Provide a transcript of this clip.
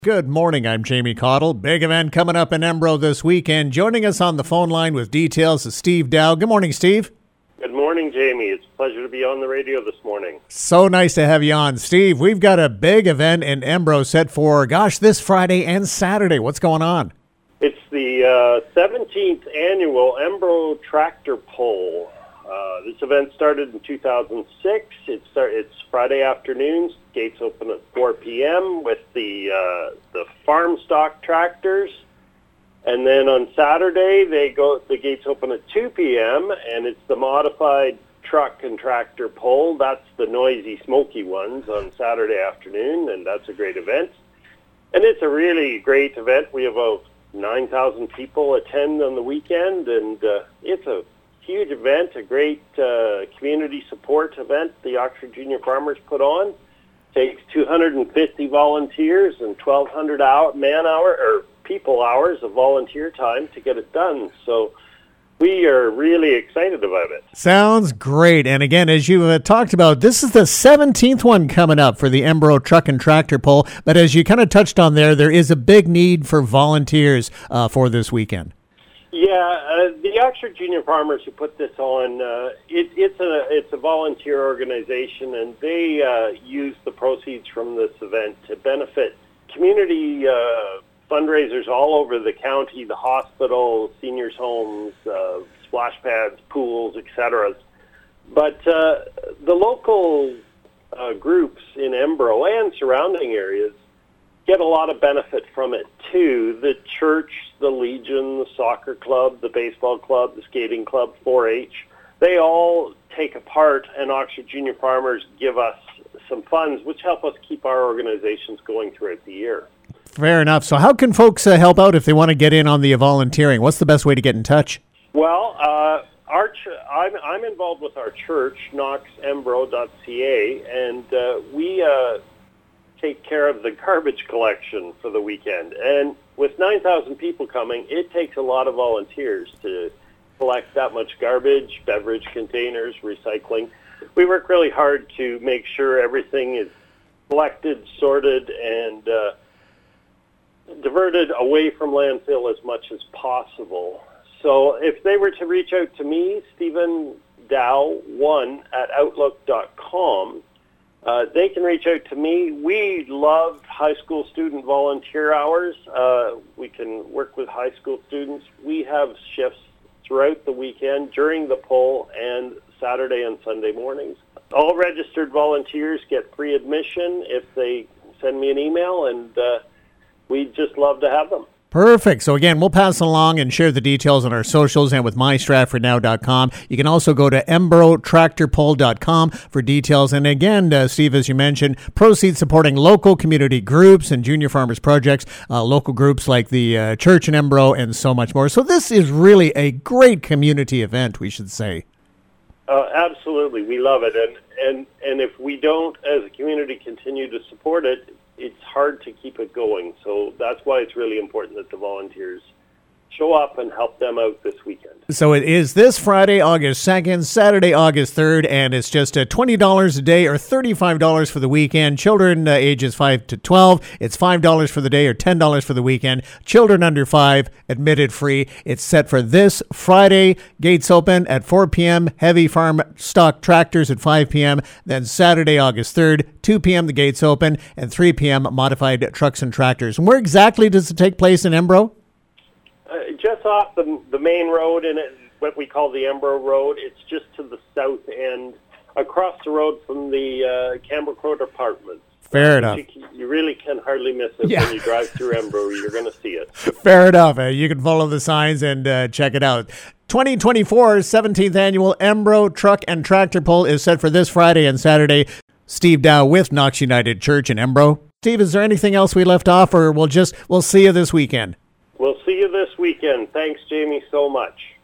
Good morning, I'm Jamie Cottle. Big event coming up in Embro this weekend. Joining us on the phone line with details is Steve Dow. Good morning, Steve. Good morning, Jamie. It's a pleasure to be on the radio this morning. So nice to have you on. Steve, we've got a big event in Embro set for, this Friday and Saturday. What's going on? It's the 17th annual Embro Tractor Pull. This event started in 2006. It's Friday afternoons. Gates open at 4 p.m. with the farm stock tractors. And then on Saturday, the gates open at 2 p.m., and it's the modified truck and tractor pull. That's the noisy, smoky ones on Saturday afternoon, and that's a great event. And it's a really great event. We have about 9,000 people attend on the weekend, and it's a huge event, a great community support event the Oxford Junior Farmers put on. Takes 250 volunteers and 1,200 people hours of volunteer time to get it done. So we are really excited about it. Sounds great. And again, as you talked about, this is the 17th one coming up for the Embro Truck and Tractor Pull. But as you kind of touched on there is a big need for volunteers for this weekend. Yeah, the Oxford Junior Farmers who put this on, it's a volunteer organization, and they use the proceeds from this event to benefit community fundraisers all over the county, the hospital, seniors' homes, splash pads, pools, etc. But the local groups in Embro and surrounding areas get a lot of benefit from it too. The church, the Legion, the soccer club, the baseball club, the skating club, 4-H, they all take a part, and Oxford Junior Farmers give us some funds which help us keep our organizations going throughout the year. Fair enough. So how can folks help out if they want to get in on the volunteering? What's the best way to get in touch? Well, I'm involved with our church, knoxembro.ca, and we take care of the garbage collection for the weekend. And with 9,000 people coming, it takes a lot of volunteers to collect that much garbage, beverage containers, recycling. We work really hard to make sure everything is collected, sorted, and diverted away from landfill as much as possible. So if they were to reach out to me, Stephen Dow 1 at outlook.com, they can reach out to me. We love high school student volunteer hours. We can work with high school students. We have shifts throughout the weekend during the pull and Saturday and Sunday mornings. All registered volunteers get free admission if they send me an email, and we'd just love to have them. Perfect. So again, we'll pass along and share the details on our socials and with mystratfordnow.com. You can also go to embrotractorpull.com for details. And again, Steve, as you mentioned, proceeds supporting local community groups and junior farmers projects, local groups like the church in Embro, and so much more. So this is really a great community event, we should say. Absolutely. We love it. And if we don't, as a community, continue to support it, it's hard to keep it going. So that's why it's really important that the volunteers show up and help them out this weekend. So it is this Friday, August 2nd, Saturday, August 3rd, and it's just $20 a day or $35 for the weekend. Children ages 5 to 12, it's $5 for the day or $10 for the weekend. Children under 5, admitted free. It's set for this Friday. Gates open at 4 p.m., heavy farm stock tractors at 5 p.m., then Saturday, August 3rd, 2 p.m. the gates open, and 3 p.m. modified trucks and tractors. And where exactly does it take place in Embro? Just off the main road, and what we call the Embro Road. It's just to the south end, across the road from the Campbell Apartments. Fair enough. You really can hardly miss it when you drive through Embro. You're going to see it. Fair enough. You can follow the signs and check it out. 2024's 17th annual Embro Truck and Tractor Pull is set for this Friday and Saturday. Steve Dow with Knox United Church in Embro. Steve, is there anything else we left off, or we'll see you this weekend? We'll see you this weekend. Thanks, Jamie, so much.